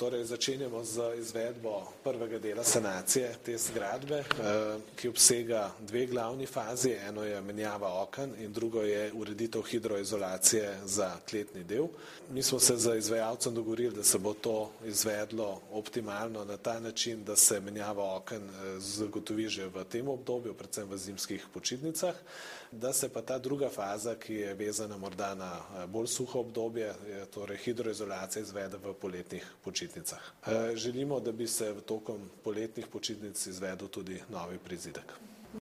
Torej začenjamo z izvedbo prvega dela sanacije te zgradbe, ki obsega dve glavni fazi. Eno je menjava oken in drugo je ureditev hidroizolacije za kletni del. Mi smo se z izvajalcem dogovorili, da se bo to izvedlo optimalno na ta način, da se menjava oken zagotovi že v tem obdobju, predvsem v zimskih počitnicah, da se pa ta druga faza, ki je vezana morda na bolj suho obdobje, torej hidroizolacija izvede v poletnih počitnicah. Želimo, da bi se tokom poletnih počitnic izvedel tudi novi prizidek.